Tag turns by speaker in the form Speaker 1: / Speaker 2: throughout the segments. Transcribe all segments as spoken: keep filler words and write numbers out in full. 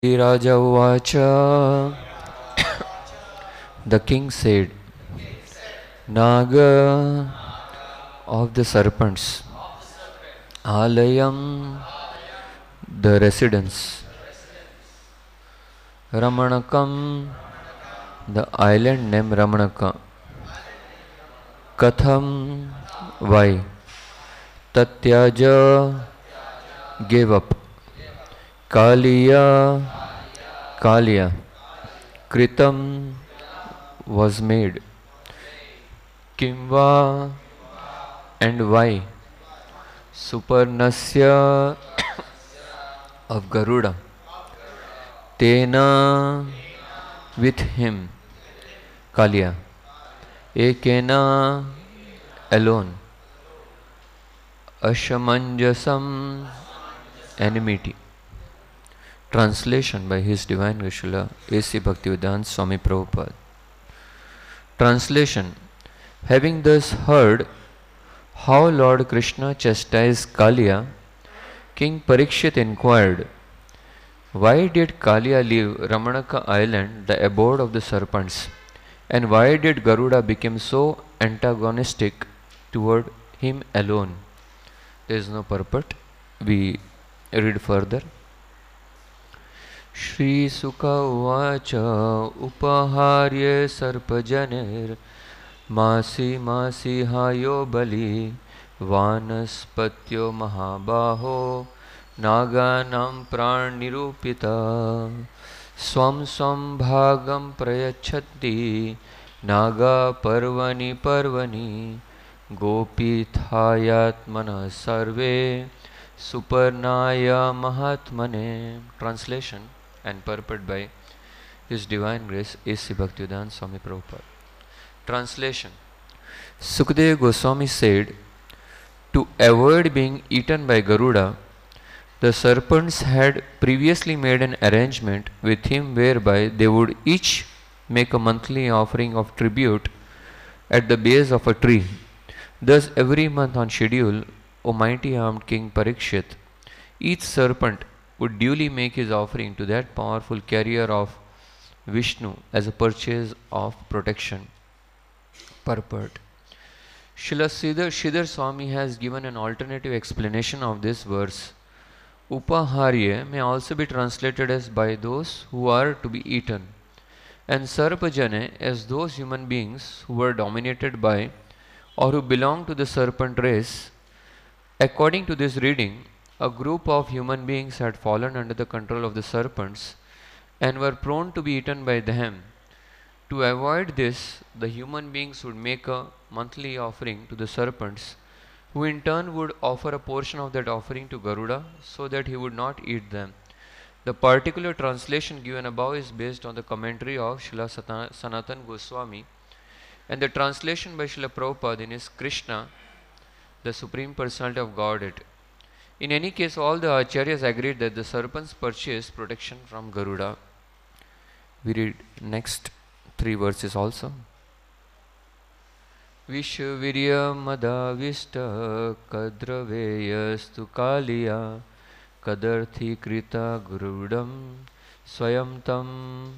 Speaker 1: Raja Uvacha. The king said, Naga of the serpents, Alayam, the residence, Ramanakam, the island named Ramanaka, Katham, why, Tatyaja, gave up, Kaliya, Kaliya, Kritam, was made, Kimva, and why, Supernasya, of Garuda, Tena, with him, Kaliya, Ekena, alone, Ashamanjasam, enmity. Translation by His Divine Grace A C Bhaktivedanta Swami Prabhupada. Translation. Having thus heard how Lord Krishna chastised Kaliya, King Parikshit inquired, why did Kaliya leave Ramanaka island, the abode of the serpents, and why did Garuda become so antagonistic toward him alone? There is no purport. We read further. Shri Sukha Uvacha Upaharye Sarpajanir Masi Masi Hayo Bali Vanaspatyo Mahabaho Naganam Pran Nirupita Swam Swam Bhagam Prayachati Naga Parvani Parvani Gopi Thayatmana Sarve Supernaya Mahatmane. Translation and purport by His Divine Grace A C Bhaktivedanta Swami Prabhupada. Translation. Sukadeva Goswami said, to avoid being eaten by Garuda, the serpents had previously made an arrangement with him whereby they would each make a monthly offering of tribute at the base of a tree. Thus every month on schedule, O mighty armed King Parikshit, each serpent would duly make his offering to that powerful carrier of Vishnu as a purchase of protection. Purport. Srila Sridhar Swami has given an alternative explanation of this verse. Upaharya may also be translated as by those who are to be eaten, and Sarpajane as those human beings who were dominated by or who belong to the serpent race. According to this reading, a group of human beings had fallen under the control of the serpents and were prone to be eaten by them. To avoid this, the human beings would make a monthly offering to the serpents, who in turn would offer a portion of that offering to Garuda so that he would not eat them. The particular translation given above is based on the commentary of Srila Sanatana Goswami and the translation by Srila Prabhupada in his Krishna, the Supreme Personality of Godhead. In any case, all the Acharyas agreed that the serpents purchased protection from Garuda. We read next three verses also. Vishwavirya Madhavista Kadraveyastu Kaliya Kadarthi Krita Gurudam Swayam Tam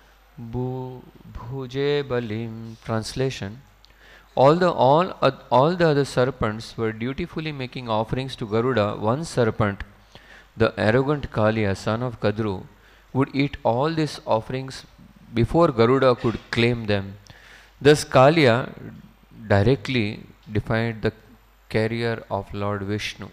Speaker 1: Bhuje Balim. Translation. All the, all, uh, all the other serpents were dutifully making offerings to Garuda. One serpent, the arrogant Kaliya, son of Kadru, would eat all these offerings before Garuda could claim them. Thus Kaliya directly defied the carrier of Lord Vishnu.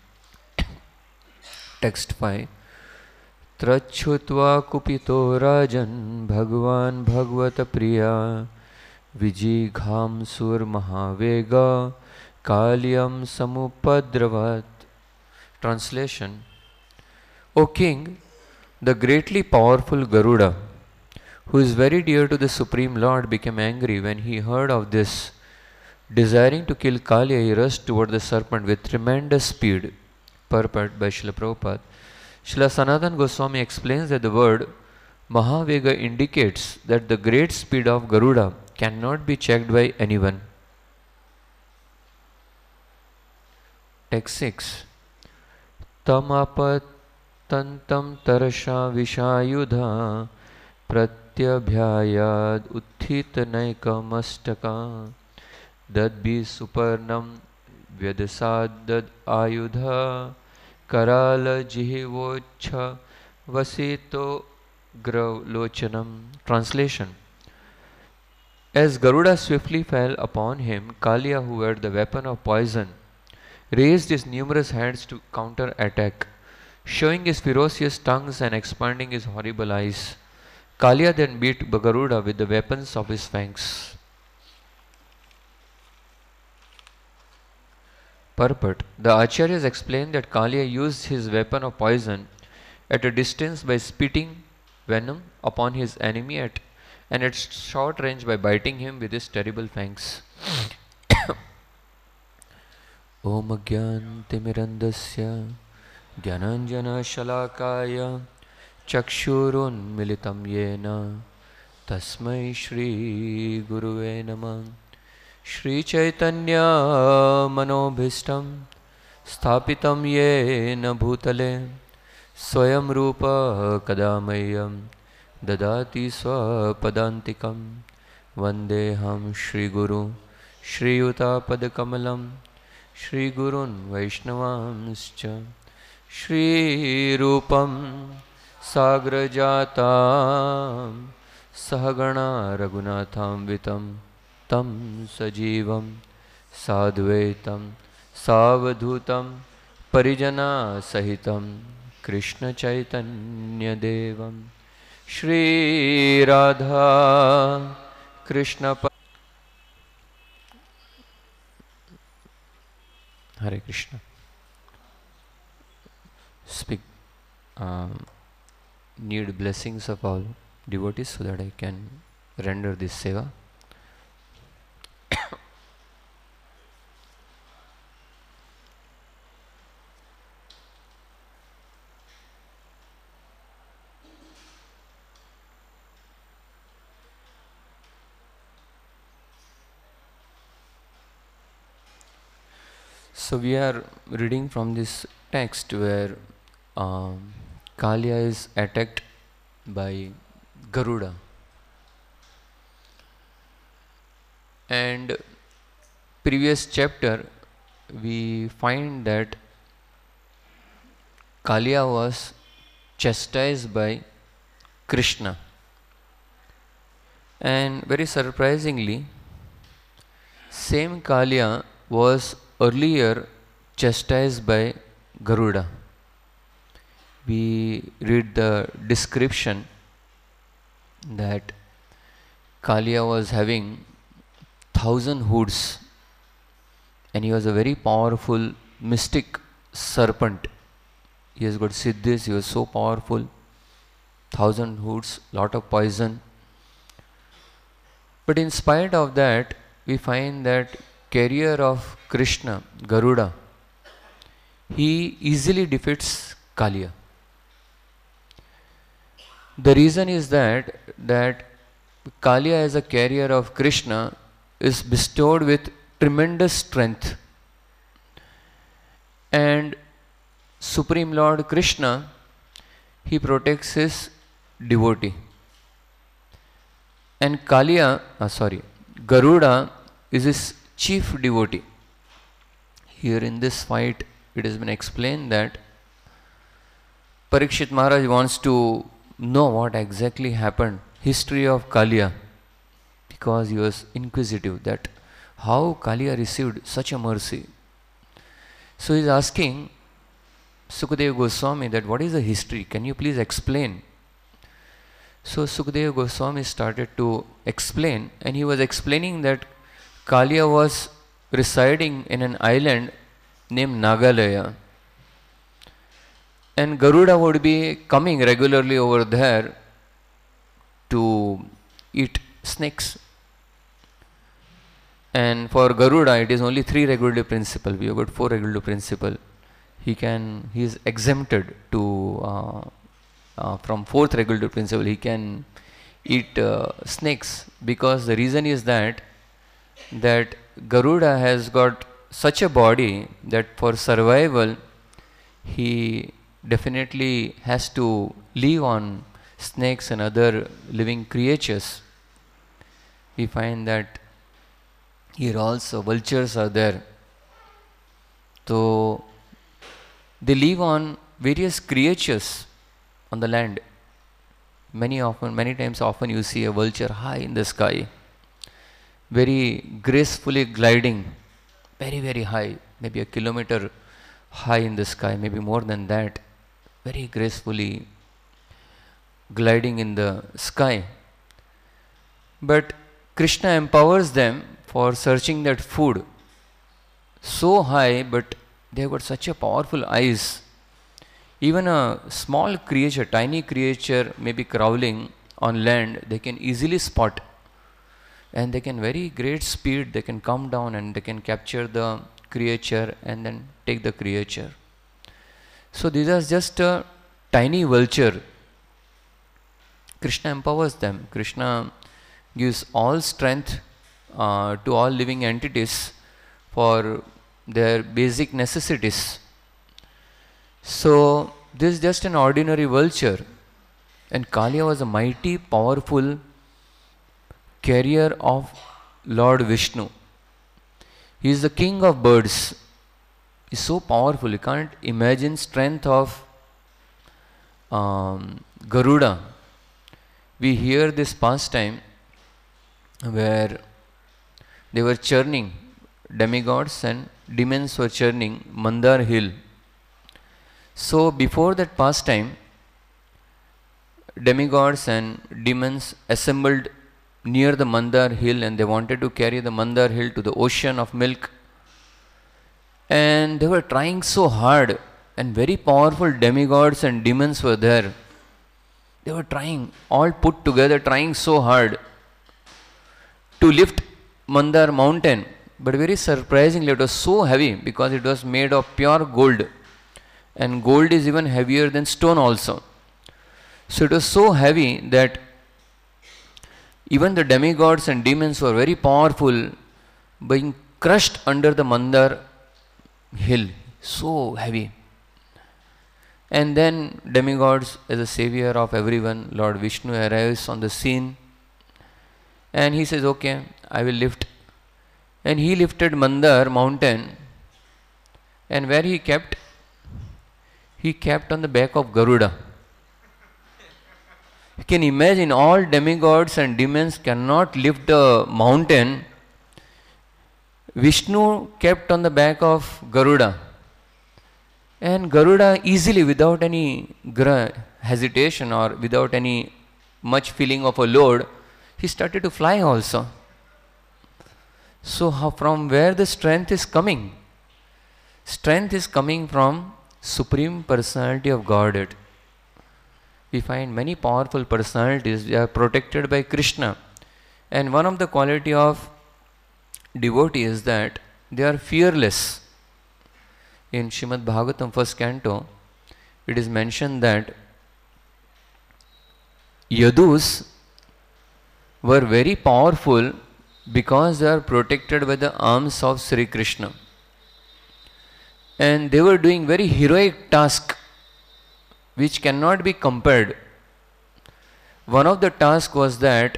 Speaker 1: Text five. Trachutva kupito rajan bhagwan bhagavata priya Vijigham sur mahavega kalyam samupadravat. Translation. O King, the greatly powerful Garuda, who is very dear to the Supreme Lord, became angry when he heard of this. Desiring to kill Kaliya, he rushed toward the serpent with tremendous speed. Purport by Srila Prabhupada. Srila Sanatana Goswami explains that the word Mahavega indicates that the great speed of Garuda cannot be checked by anyone. Text six. Tamapat tantam tarasha vishayudha pratyabhyayad utthitanaikamashtaka dadbhi suparnam vyadasad ayudha karala jihivocha vasito gravlochanam. Translation: as Garuda swiftly fell upon him, Kalia, who had the weapon of poison, raised his numerous hands to counter attack, showing his ferocious tongues and expanding his horrible eyes. Kalia then beat Garuda with the weapons of his fangs. Purport: the Acharyas explain that Kalia used his weapon of poison at a distance by spitting venom upon his enemy at and at short range by biting him with his terrible fangs. Om Agyantimirandasya Gyananjana Shalakaya Chakshurun Militam Yena Tasmai Shri Guruve Namah. Shri Chaitanya Manobhishtam Sthapitam Yena Bhutale Swayam Rupa Kadamayam Dadati Swapadantikam Vandeham Shri Guru Shri Yuta Padakamalam Shri Gurun Vaishnavamscha Shri Rupam Sagrajatam Sahagana Raghunatham Vitam Tam Sajivam Sadvaitam Savadhutam Parijana Sahitam Krishna Chaitanya Devam Shri Radha Krishna Pa Hare Krishna. Speak. Um, need blessings of all devotees so that I can render this seva. So we are reading from this text where um, Kalia is attacked by Garuda, and previous chapter we find that Kalia was chastised by Krishna, and very surprisingly same Kalia was earlier chastised by Garuda. We read the description that Kalia was having thousand hoods and he was a very powerful mystic serpent. He has got siddhis, he was so powerful, thousand hoods, lot of poison. But in spite of that, we find that carrier of Krishna, Garuda, he easily defeats Kalia. The reason is that that Kalia as a carrier of Krishna is bestowed with tremendous strength, and Supreme Lord Krishna, he protects his devotee, and Kalia, uh, sorry, Garuda is his chief devotee. Here in this fight it has been explained that Parikshit Maharaj wants to know what exactly happened, history of Kalia, because he was inquisitive that how Kalia received such a mercy. So he is asking Sukadeva Goswami that what is the history, can you please explain? So Sukadeva Goswami started to explain, and he was explaining that Kalia was residing in an island named Nagalaya, and Garuda would be coming regularly over there to eat snakes. And for Garuda it is only three regulative principle. We have got four regulative principle. He can, he is exempted to uh, uh, from fourth regulative principle. He can eat uh, snakes, because the reason is that that Garuda has got such a body that for survival he definitely has to live on snakes and other living creatures. We find that here also vultures are there. So they live on various creatures on the land. Many often, many times often you see a vulture high in the sky, very gracefully gliding, very very high, maybe a kilometer high in the sky, maybe more than that, very gracefully gliding in the sky. But Krishna empowers them for searching that food so high, but they have got such a powerful eyes. Even a small creature, tiny creature may be crawling on land, they can easily spot, and they can very great speed, they can come down and they can capture the creature and then take the creature. So these are just a tiny vulture. Krishna empowers them. Krishna gives all strength uh, to all living entities for their basic necessities. So this is just an ordinary vulture, and Kaliya was a mighty powerful carrier of Lord Vishnu. He is the king of birds. He is so powerful. You can't imagine strength of um, Garuda. We hear this pastime where they were churning, demigods and demons were churning Mandar hill. So before that pastime, demigods and demons assembled near the Mandar hill, and they wanted to carry the Mandar hill to the ocean of milk. And they were trying so hard, and very powerful demigods and demons were there. They were trying, all put together, trying so hard to lift Mandar mountain. But very surprisingly, it was so heavy because it was made of pure gold. And gold is even heavier than stone also. So it was so heavy that even the demigods and demons were very powerful, being crushed under the Mandar hill. So heavy. And then demigods, as a savior of everyone, Lord Vishnu arrives on the scene, and he says, okay, I will lift. And he lifted Mandar mountain, and where he kept? He kept on the back of Garuda. You can imagine, all demigods and demons cannot lift the mountain. Vishnu kept on the back of Garuda. And Garuda easily, without any hesitation or without any much feeling of a load, he started to fly also. So how, from where the strength is coming? Strength is coming from Supreme Personality of Godhead. We find many powerful personalities, they are protected by Krishna. And one of the quality of devotee is that they are fearless. In Srimad Bhagavatam first canto, it is mentioned that Yadus were very powerful because they are protected by the arms of Sri Krishna. And they were doing very heroic task which cannot be compared. One of the tasks was that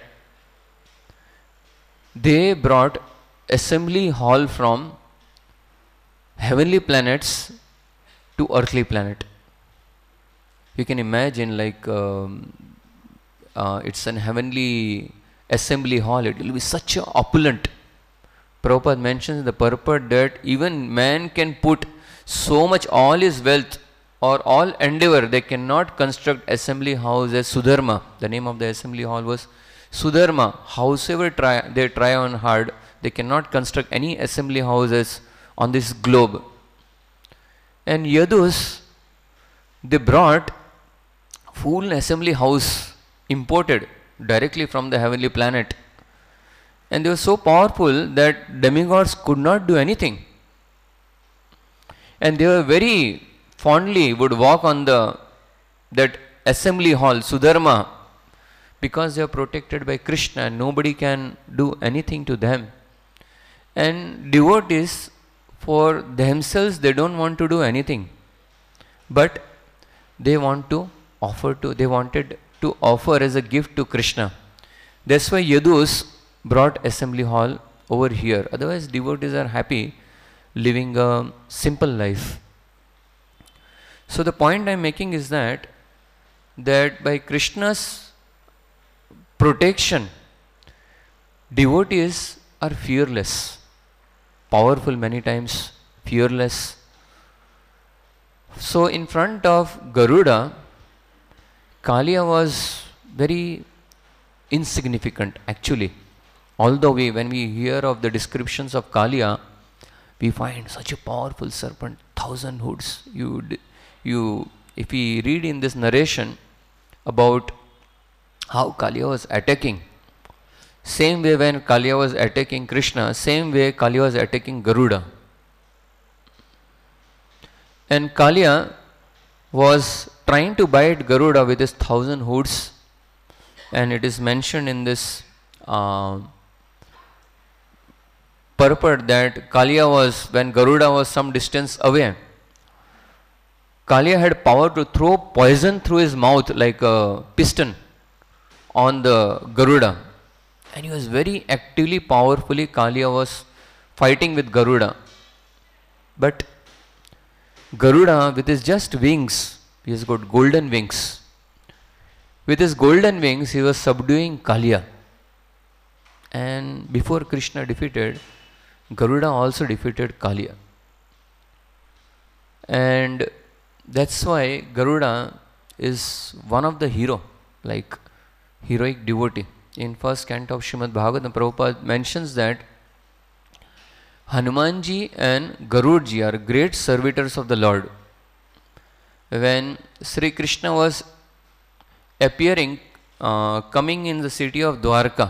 Speaker 1: they brought assembly hall from heavenly planets to earthly planet. You can imagine, like um, uh, it's an heavenly assembly hall. It will be such a opulent. Prabhupada mentions the purport that even man can put so much, all his wealth or all endeavor, they cannot construct assembly house as Sudharma. The name of the assembly hall was Sudharma. Howsoever try, they try on hard, they cannot construct any assembly houses on this globe. And Yadus, they brought full assembly house imported directly from the heavenly planet. And they were so powerful that demigods could not do anything. And they were very fondly would walk on the that assembly hall, Sudharma, because they are protected by Krishna and nobody can do anything to them. And devotees, for themselves, they don't want to do anything. But they want to offer to, they wanted to offer as a gift to Krishna. That's why Yadus brought assembly hall over here. Otherwise, devotees are happy living a simple life. So the point I am making is that that by Krishna's protection, devotees are fearless, powerful many times, fearless. So in front of Garuda, Kaliya was very insignificant actually. Although we, when we hear of the descriptions of Kaliya, we find such a powerful serpent, thousand hoods. You, you, if we read in this narration about how Kaliya was attacking, same way when Kaliya was attacking Krishna, same way Kaliya was attacking Garuda. And Kaliya was trying to bite Garuda with his thousand hoods, and it is mentioned in this uh, purport that Kaliya was, when Garuda was some distance away, Kaliya had power to throw poison through his mouth like a piston on the Garuda. And he was very actively, powerfully, Kaliya was fighting with Garuda. But Garuda, with his just wings, he has got golden wings. With his golden wings, he was subduing Kaliya. And before Krishna defeated, Garuda also defeated Kaliya. And that's why Garuda is one of the hero, like heroic devotee. In first canto of Srimad Bhagavatam, Prabhupada mentions that Hanumanji and Garudji are great servitors of the Lord. When Sri Krishna was appearing, uh, coming in the city of Dwarka,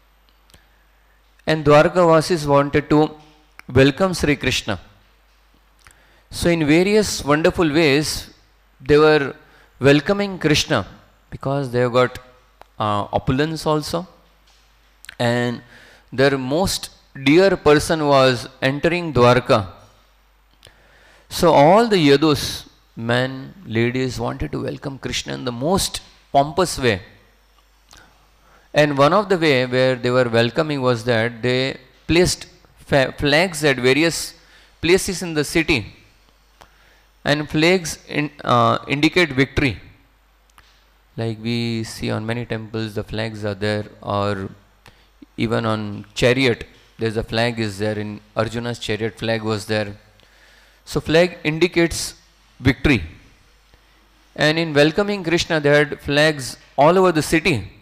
Speaker 1: and Dwarka Vasis wanted to welcome Sri Krishna. So in various wonderful ways, they were welcoming Krishna because they have got uh, opulence also, and their most dear person was entering Dwarka. So all the Yadus, men, ladies, wanted to welcome Krishna in the most pompous way. And one of the way where they were welcoming was that they placed flags at various places in the city, and flags in, uh, indicate victory. Like we see on many temples, the flags are there, or even on chariot, there's a flag is there. In Arjuna's chariot, flag was there. So flag indicates victory. And in welcoming Krishna, they had flags all over the city.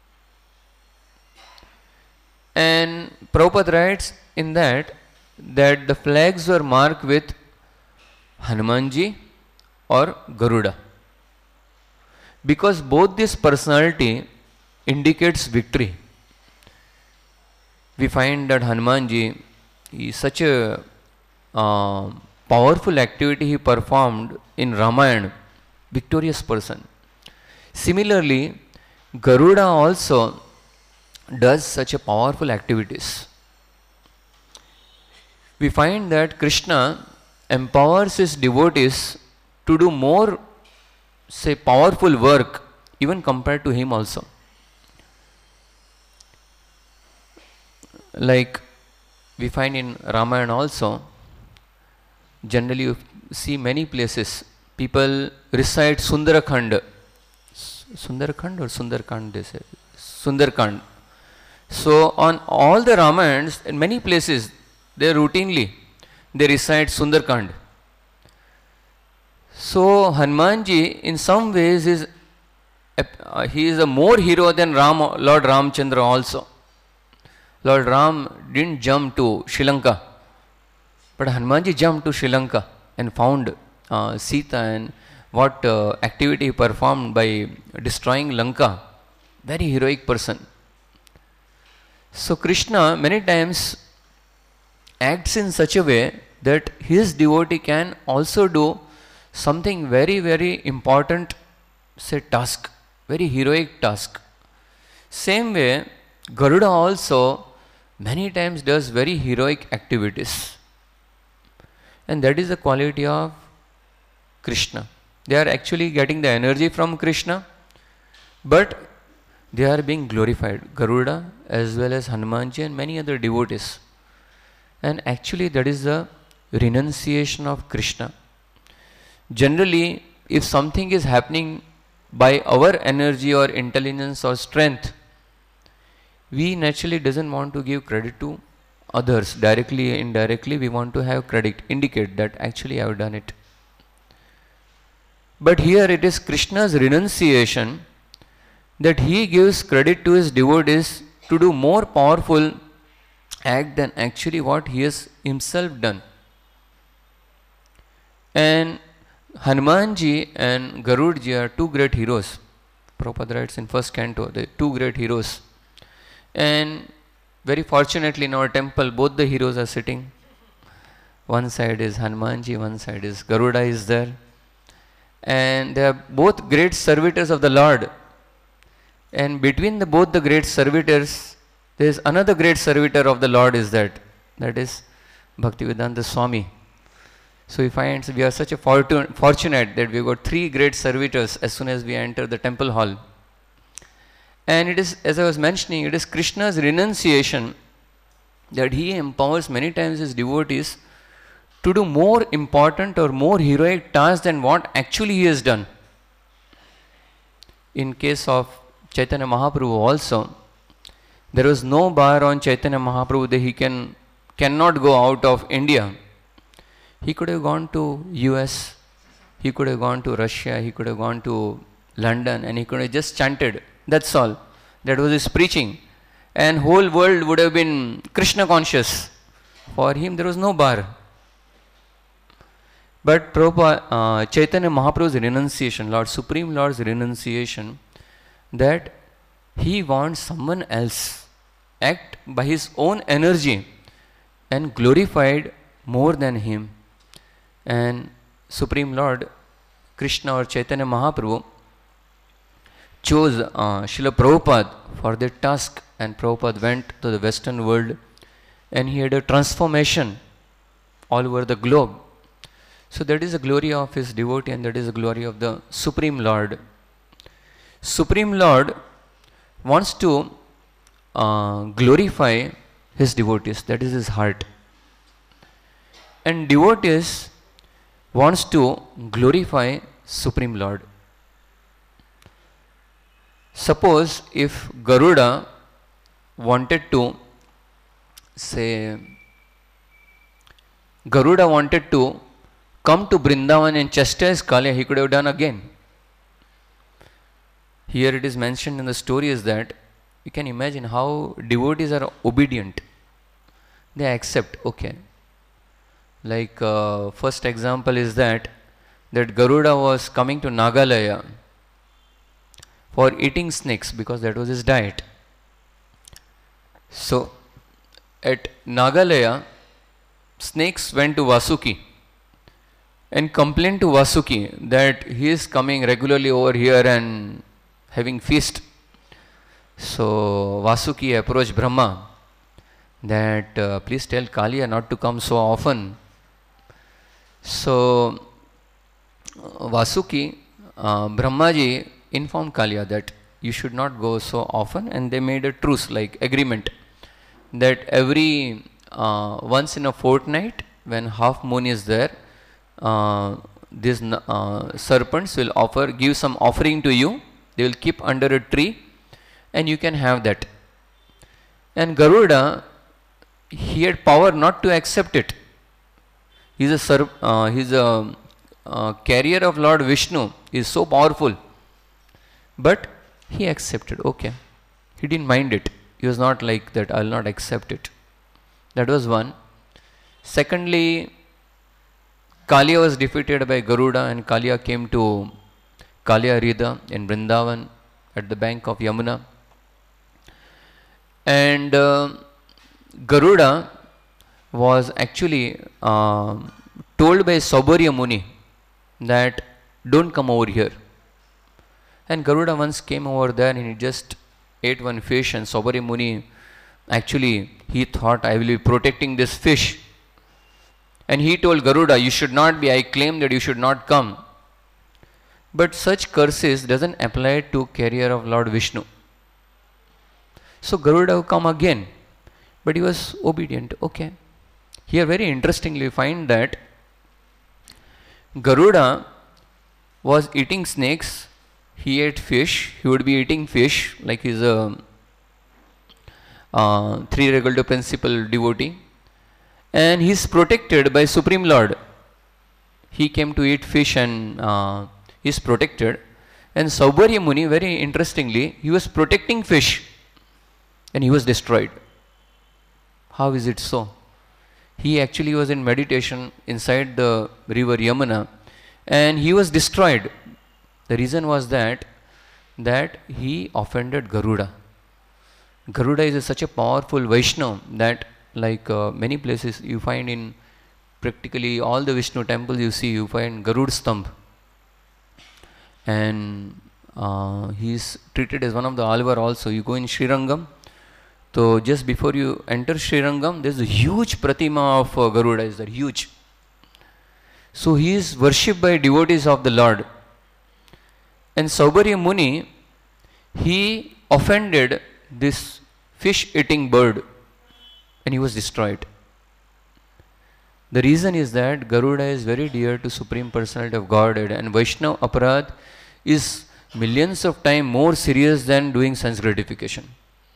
Speaker 1: And Prabhupada writes in that, that the flags were marked with Hanumanji or Garuda. Because both this personality indicates victory. We find that Hanumanji is such a uh, powerful activity he performed in Ramayana, victorious person. Similarly, Garuda also does such a powerful activities. We find that Krishna empowers his devotees to do more, say, powerful work even compared to him also. Like we find in Ramayana also, generally you see many places, people recite Sundarakhand. Sundarakhand or Sundarkand they say? Sundarkand. So on all the Ramayans, in many places, they routinely, they recite Sundarkand. So Hanumanji in some ways is, uh, he is a more hero than Ram, Lord Ramchandra also. Lord Ram didn't jump to Sri Lanka, but Hanumanji jumped to Sri Lanka and found uh, Sita, and what uh, activity he performed by destroying Lanka. Very heroic person. So Krishna many times acts in such a way that his devotee can also do something very, very important, say, task, very heroic task. Same way, Garuda also many times does very heroic activities. And that is the quality of Krishna. They are actually getting the energy from Krishna, but they are being glorified. Garuda as well as Hanumanji and many other devotees. And actually that is the renunciation of Krishna. Generally, if something is happening by our energy or intelligence or strength, we naturally doesn't want to give credit to others. Directly or indirectly, we want to have credit, indicate that actually I have done it. But here it is Krishna's renunciation, that he gives credit to his devotees to do more powerful act than actually what he has himself done. And Hanumanji and Garudji are two great heroes. Prabhupada writes in first canto, the two great heroes. And very fortunately in our temple, both the heroes are sitting. One side is Hanumanji, one side is Garuda is there. And they are both great servitors of the Lord. And between the both the great servitors, there is another great servitor of the Lord is that. That is Bhaktivedanta Swami. So we find we are such a fortune, fortunate that we got three great servitors as soon as we enter the temple hall. And it is, as I was mentioning, it is Krishna's renunciation that he empowers many times his devotees to do more important or more heroic tasks than what actually he has done. In case of Chaitanya Mahaprabhu also, there was no bar on Chaitanya Mahaprabhu that he can cannot go out of India. He could have gone to U S, he could have gone to Russia, he could have gone to London, and he could have just chanted. That's all. That was his preaching. And whole world would have been Krishna conscious. For him there was no bar. But Prabhupada, uh, Chaitanya Mahaprabhu's renunciation, Lord Supreme Lord's renunciation, that he wants someone else act by his own energy and glorified more than him. And Supreme Lord Krishna or Chaitanya Mahaprabhu chose uh, Srila Prabhupada for that task, and Prabhupada went to the Western world and he had a transformation all over the globe. So that is the glory of his devotee, and that is the glory of the Supreme Lord. Supreme Lord wants to uh, glorify his devotees, that is his heart. And devotees wants to glorify Supreme Lord. Suppose if Garuda wanted to say, Garuda wanted to come to Vrindavan and chastise Kaliya, he could have done again. Here it is mentioned in the story is that you can imagine how devotees are obedient. They accept, okay. Like uh, first example is that that Garuda was coming to Nagalaya for eating snakes because that was his diet. So at Nagalaya, snakes went to Vasuki and complained to Vasuki that he is coming regularly over here and having feast. So Vasuki approached Brahma that uh, please tell Kaliya not to come so often. So Vasuki, uh, Brahmaji informed Kaliya that you should not go so often, and they made a truce, like agreement, that every uh, once in a fortnight when half moon is there, uh, these uh, serpents will offer, give some offering to you. They will keep under a tree and you can have that. And Garuda, he had power not to accept it. He is a, serp, uh, he is a uh, carrier of Lord Vishnu. He is so powerful. But he accepted, okay. He didn't mind it. He was not like that, I will not accept it. That was one. Secondly, Kaliya was defeated by Garuda, and Kaliya came to Kaliya Rida in Vrindavan at the bank of Yamuna. And uh, Garuda was actually uh, told by Saubharya Muni that don't come over here. And Garuda once came over there and he just ate one fish, and Saubharya Muni actually he thought, I will be protecting this fish. And he told Garuda, you should not be, I claim that you should not come.
Speaker 2: But such curses doesn't apply to carrier of Lord Vishnu. So Garuda will come again, but he was obedient. Okay. Here very interestingly we find that Garuda was eating snakes, he ate fish, he would be eating fish like he's a uh, three regal principle devotee, and he is protected by Supreme Lord. He came to eat fish and uh, he is protected. And Saubharya Muni, very interestingly, he was protecting fish and he was destroyed. How is it so? He actually was in meditation inside the river Yamuna and he was destroyed. The reason was that that he offended Garuda. Garuda is a, such a powerful Vaishnava that like uh, many places you find in practically all the Vishnu temples you see, you find Garud Stambh. And uh, he is treated as one of the Alvar also. You go in Srirangam, so just before you enter Srirangam, there is a huge pratima of uh, Garuda is there, huge. So he is worshipped by devotees of the Lord. And Saubharya Muni, he offended this fish eating bird and he was destroyed. The reason is that Garuda is very dear to Supreme Personality of Godhead, and Vaishnava Aparadh is millions of times more serious than doing sense gratification.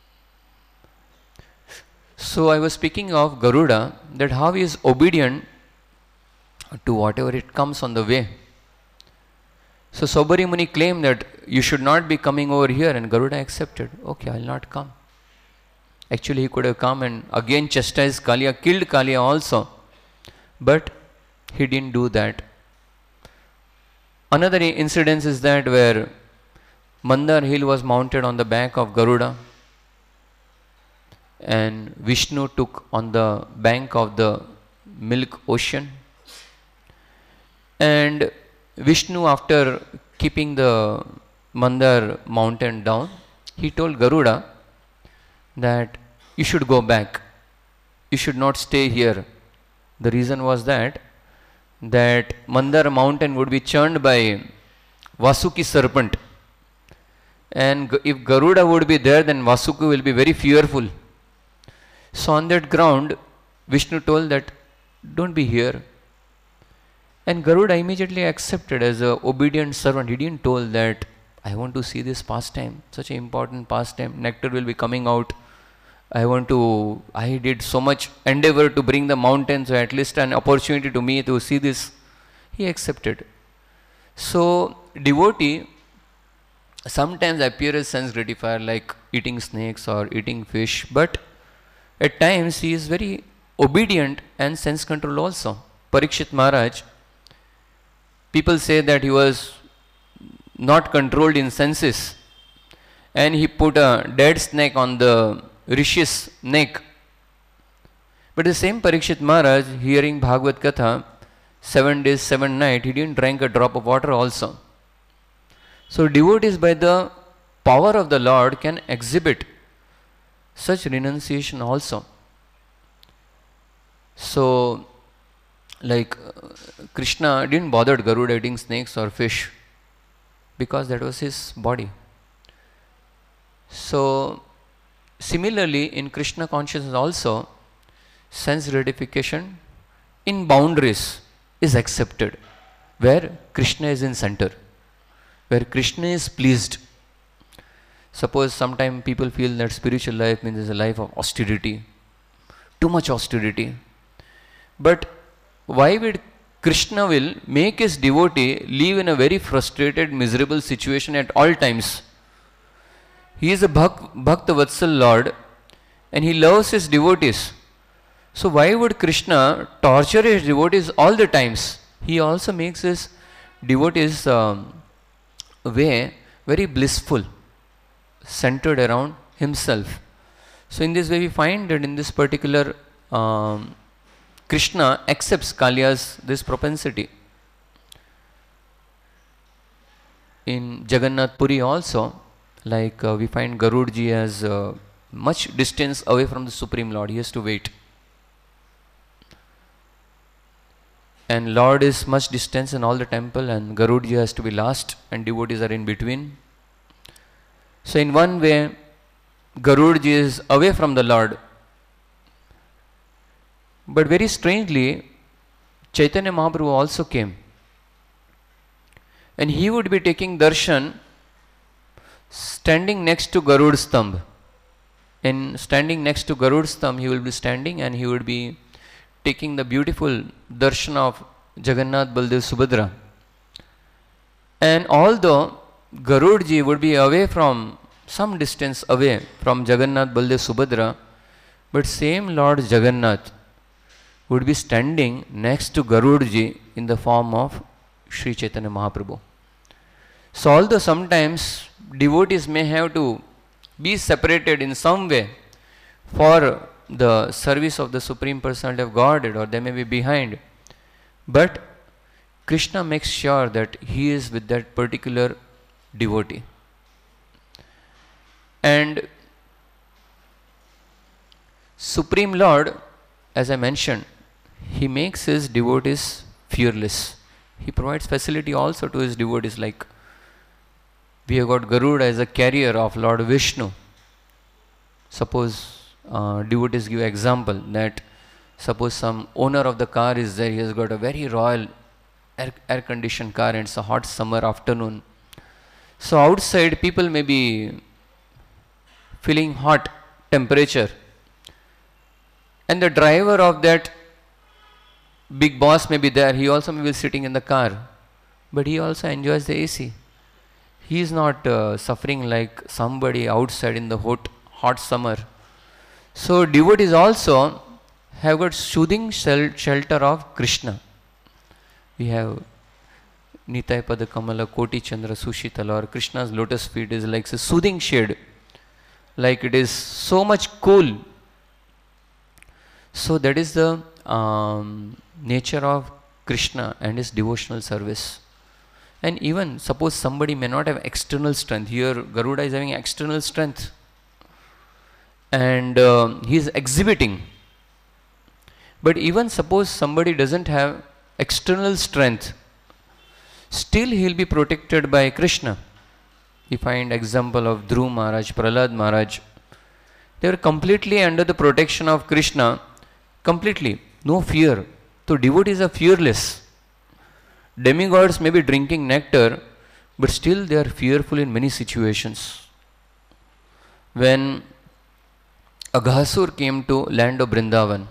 Speaker 2: So I was speaking of Garuda, that how he is obedient to whatever it comes on the way. So Saubharya Muni claimed that you should not be coming over here, and Garuda accepted. Okay, I will not come. Actually he could have come and again chastised Kaliya, killed Kaliya also. But he didn't do that. Another incident is that where Mandar hill was mounted on the back of Garuda and Vishnu took on the bank of the milk ocean. And Vishnu, after keeping the Mandar mountain down, he told Garuda that you should go back. You should not stay here. The reason was that that Mandar mountain would be churned by Vasuki serpent, and if Garuda would be there, then Vasuki will be very fearful. So on that ground Vishnu told that don't be here, and Garuda immediately accepted as a obedient servant. He didn't told that I want to see this pastime, such an important pastime, nectar will be coming out. I want to, I did so much endeavor to bring the mountain, so at least an opportunity to me to see this. He accepted. So devotee sometimes appear as sense gratifier like eating snakes or eating fish, but at times he is very obedient and sense control also. Parikshit Maharaj, people say that he was not controlled in senses and he put a dead snake on the Rishi's neck. But the same Parikshit Maharaj, hearing Bhagavad Katha, seven days, seven nights, he didn't drink a drop of water also. So devotees by the power of the Lord can exhibit such renunciation also. So like uh, Krishna didn't bother Garuda eating snakes or fish because that was his body. So similarly, in Krishna consciousness also, sense gratification in boundaries is accepted, where Krishna is in center, where Krishna is pleased. Suppose sometimes people feel that spiritual life means a life of austerity, too much austerity. But why would Krishna will make his devotee live in a very frustrated, miserable situation at all times? He is a Bhakta Vatsal Lord and he loves his devotees. So why would Krishna torture his devotees all the times? He also makes his devotees um, way very blissful, centered around himself. So in this way we find that in this particular um, Krishna accepts Kaliya's this propensity. In Jagannath Puri also, like uh, we find Garudji as uh, much distance away from the Supreme Lord. He has to wait. and Lord is much distance in all the temple, and Garudji has to be last, and devotees are in between. So in one way, Garudji is away from the Lord. But very strangely, Chaitanya Mahaprabhu also came. And he would be taking darshan standing next to Garud's thumb. And standing next to Garud's thumb, he will be standing and he would be taking the beautiful darshan of Jagannath, Baldev, Subhadra. And although Garudji would be away from, some distance away from Jagannath, Baldev, Subhadra, but same Lord Jagannath would be standing next to Garudji in the form of Sri Chaitanya Mahaprabhu. So although sometimes devotees may have to be separated in some way for the service of the Supreme Personality of Godhead, or they may be behind, but Krishna makes sure that he is with that particular devotee. And Supreme Lord, as I mentioned, he makes his devotees fearless. He provides facility also to his devotees, like we have got Garuda as a carrier of Lord Vishnu. Suppose uh, devotees give example that suppose some owner of the car is there, he has got a very royal air, air conditioned car and it's a hot summer afternoon. So outside people may be feeling hot temperature, and the driver of that big boss may be there, he also may be sitting in the car, but he also enjoys the A C. He is not uh, suffering like somebody outside in the hot, hot summer. So devotees also have got soothing shel- shelter of Krishna. We have Nitai Pada Kamala Koti Chandra Sushitala, or Krishna's lotus feet is like a soothing shade, like it is so much cool. So that is the um, nature of Krishna and his devotional service. And even suppose somebody may not have external strength. Here Garuda is having external strength and uh, he is exhibiting. But even suppose somebody doesn't have external strength, still he will be protected by Krishna. We find example of Dhruv Maharaj, Prahlad Maharaj. They were completely under the protection of Krishna, completely, no fear. So devotees are fearless. Demigods may be drinking nectar, but still they are fearful in many situations. When Aghasur came to land of Vrindavan,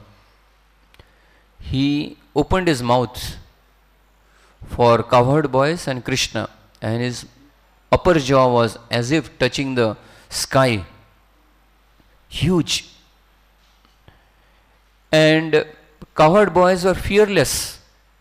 Speaker 2: he opened his mouth for cowherd boys and Krishna, and his upper jaw was as if touching the sky, huge. And cowherd boys were fearless.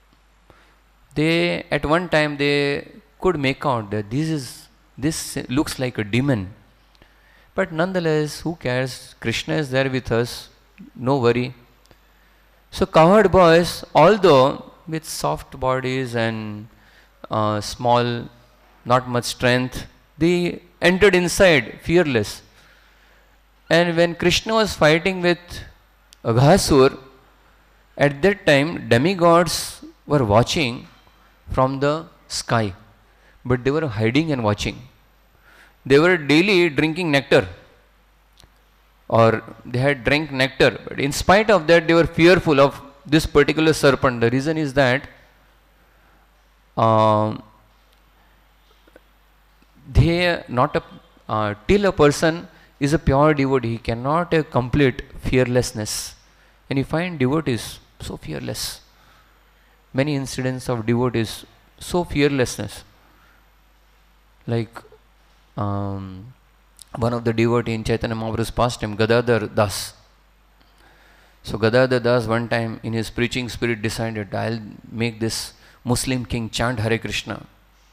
Speaker 2: They at one time they could make out that this is this looks like a demon, but nonetheless, who cares? Krishna is there with us, no worry. So cowherd boys, although with soft bodies and uh, small, not much strength, they entered inside fearless. And when Krishna was fighting with Aghasur, at that time demigods were watching from the sky, but they were hiding and watching. They were daily drinking nectar, or they had drank nectar, but in spite of that they were fearful of this particular serpent. The reason is that uh, they not a uh, till a person is a pure devotee, he cannot have complete fearlessness. And you find devotees so fearless. Many incidents of devotees, so fearlessness. Like um, one of the devotee in Chaitanya Mahaprabhu's pastime, Gadadhar Das. So Gadadhar Das one time in his preaching spirit decided, I'll make this Muslim king chant Hare Krishna.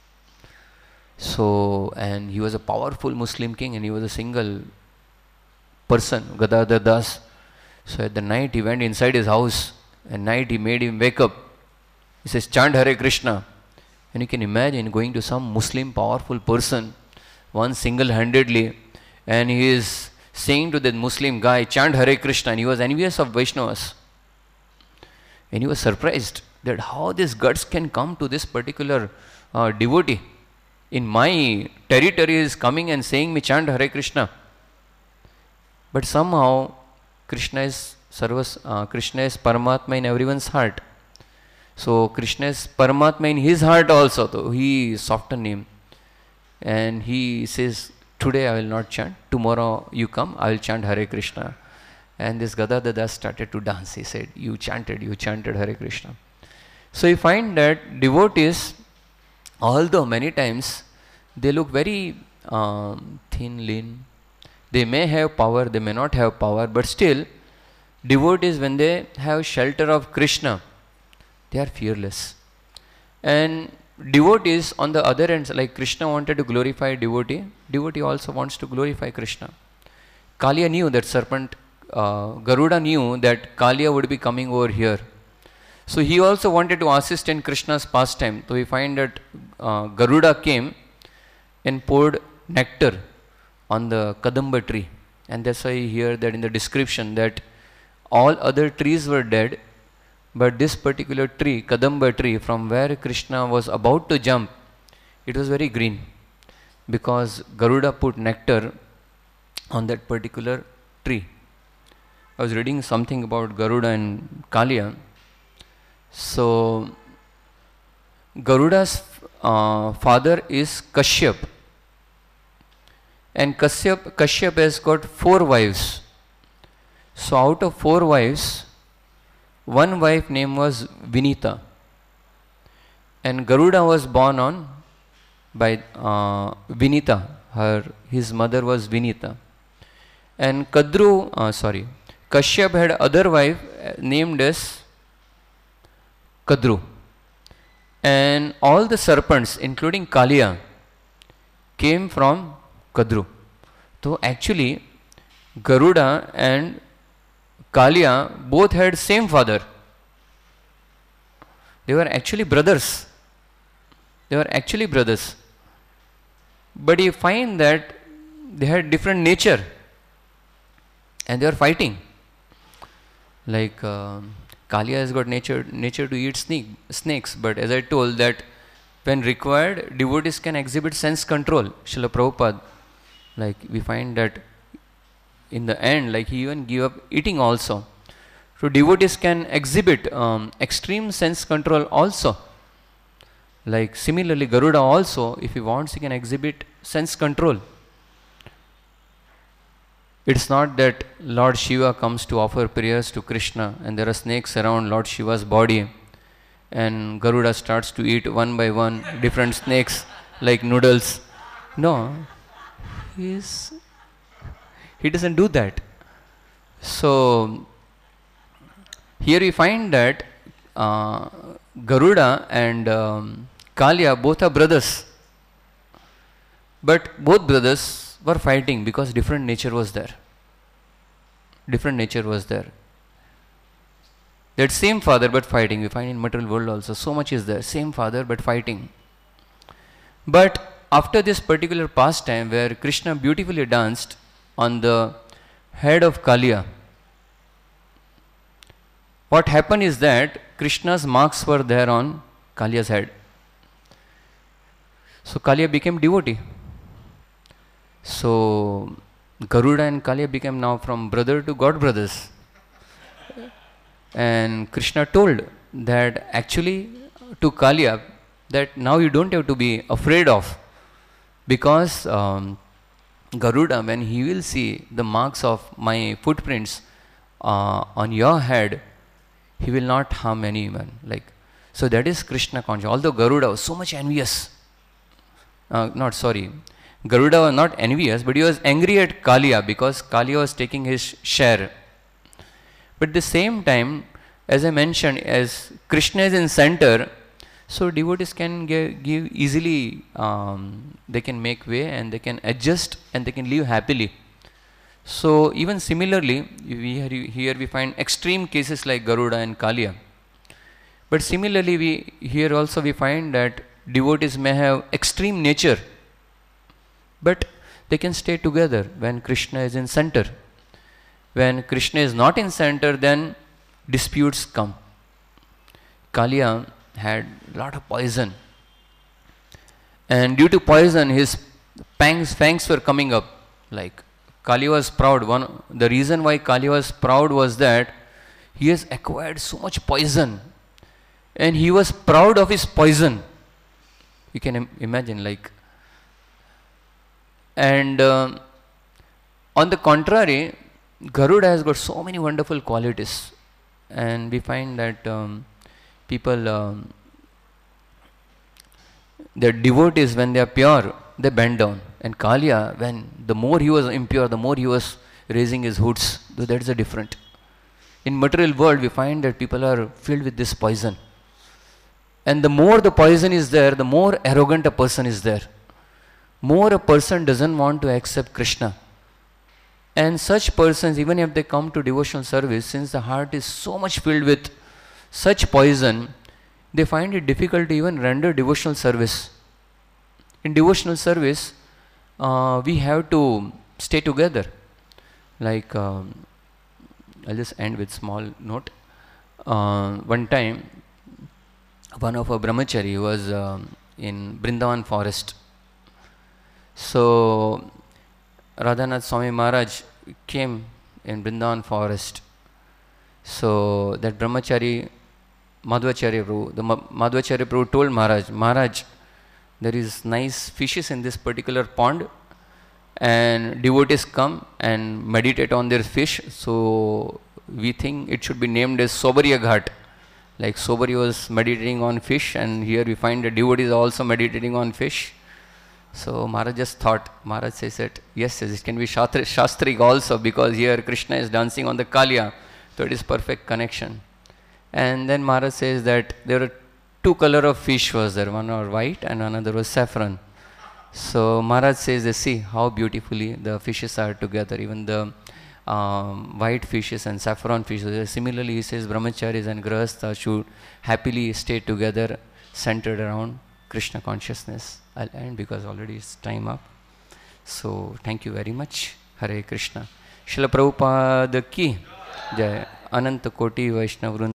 Speaker 2: So, and he was a powerful Muslim king and he was a single person, Gadadhar Das. So at the night he went inside his house, at night he made him wake up. He says, chant Hare Krishna. And you can imagine going to some Muslim powerful person, one single-handedly, and he is saying to that Muslim guy, chant Hare Krishna, and he was envious of Vaishnavas. And he was surprised. that how this guts can come to this particular uh, devotee in my territory is coming and saying me chant Hare Krishna. But somehow Krishna is Sarvas, uh, Krishna is Paramatma in everyone's heart. So Krishna is Paramatma in his heart also. So he softened him and he says, today I will not chant, tomorrow you come, I will chant Hare Krishna. And this Gadadhar Das started to dance. He said, you chanted, you chanted Hare Krishna. So you find that devotees, although many times they look very um, thin, lean, they may have power, they may not have power, but still devotees, when they have shelter of Krishna, they are fearless. And devotees on the other end, like Krishna wanted to glorify devotee, devotee also wants to glorify Krishna. Kaliya knew that serpent, uh, Garuda knew that Kaliya would be coming over here. So he also wanted to assist in Krishna's pastime. So we find that uh, Garuda came and poured nectar on the Kadamba tree. And that's why you hear that in the description that all other trees were dead, but this particular tree, Kadamba tree, from where Krishna was about to jump, it was very green because Garuda put nectar on that particular tree. I was reading something about Garuda and Kaliya. So Garuda's uh, father is Kashyap, and Kashyap, Kashyap has got four wives. So out of four wives, one wife name was Vinita, and Garuda was born on by uh, Vinita. Her his mother was Vinita, and Kadru, uh, sorry, Kashyap had other wife named as Kadru, and all the serpents, including Kaliya, came from Kadru. So actually, Garuda and Kaliya both had same father. They were actually brothers. They were actually brothers. But you find that they had different nature and they were fighting. Like uh, Kaliya has got nature, nature to eat snake, snakes, but as I told that when required, devotees can exhibit sense control. Srila Prabhupada, like we find that in the end, like he even gave up eating also. So devotees can exhibit um, extreme sense control also. Like similarly, Garuda also, if he wants, he can exhibit sense control. It's not that Lord Shiva comes to offer prayers to Krishna and there are snakes around Lord Shiva's body and Garuda starts to eat one by one different snakes like noodles. No, he's, he doesn't do that. So here we find that uh, Garuda and um, Kaliya both are brothers, but both brothers were fighting because different nature was there. Different nature was there. That same father but fighting. We find in material world also so much is there. Same father but fighting. But after this particular pastime where Krishna beautifully danced on the head of Kaliya, what happened is that Krishna's marks were there on Kaliya's head. So Kaliya became devotee. So Garuda and Kaliya became now from brother to god brothers. And Krishna told that actually to Kaliya that now you don't have to be afraid of, because um, Garuda, when he will see the marks of my footprints uh, on your head, he will not harm anyone. Like, so that is Krishna consciousness. Although Garuda was so much envious, uh, not sorry, Garuda was not envious, but he was angry at Kaliya because Kaliya was taking his share. But at the same time, as I mentioned, as Krishna is in center, so devotees can give, give easily, um, they can make way and they can adjust and they can live happily. So even similarly, we here we find extreme cases like Garuda and Kaliya. But similarly, we here also we find that devotees may have extreme nature, but they can stay together when Krishna is in center. When Krishna is not in center, then disputes come. Kalia had a lot of poison. And due to poison, his fangs, fangs were coming up. Like Kali was proud. One, the reason why Kali was proud was that he has acquired so much poison. And he was proud of his poison. You can im- imagine, like. And uh, on the contrary, Garuda has got so many wonderful qualities. And we find that um, people, um, their devotees, when they are pure, they bend down. And Kalia, when the more he was impure, the more he was raising his hoods. So that is a different. In material world, we find that people are filled with this poison. And the more the poison is there, the more arrogant a person is there. More a person doesn't want to accept Krishna. And such persons, even if they come to devotional service, since the heart is so much filled with such poison, they find it difficult to even render devotional service. In devotional service, uh, we have to stay together. Like, um, I'll just end with small note. Uh, one time, one of our brahmachari was um, in Brindavan forest. So, Radhanath Swami Maharaj came in Brindavan forest. So, that brahmachari, Madhvacharya Prabhu, the Madhvacharya Prabhu told Maharaj, Maharaj, there is nice fishes in this particular pond, and devotees come and meditate on their fish. So, we think it should be named as Sobariya Ghat. Like Sobari was meditating on fish, and here we find the devotees also meditating on fish. So Maharaj just thought, Maharaj says that, yes, yes, it can be Shastri, Shastrik also, because here Krishna is dancing on the Kalia, so it is perfect connection. And then Maharaj says that there were two color of fish was there, one was white and another was saffron. So Maharaj says, they see how beautifully the fishes are together, even the um, white fishes and saffron fishes. Similarly, he says brahmacharis and grahastha should happily stay together, centered around Krishna consciousness. I'll end because already it's time up. So thank you very much. Hare Krishna. Srila Prabhupada ki Jai. Ananta Koti Vaishnav Vrinda.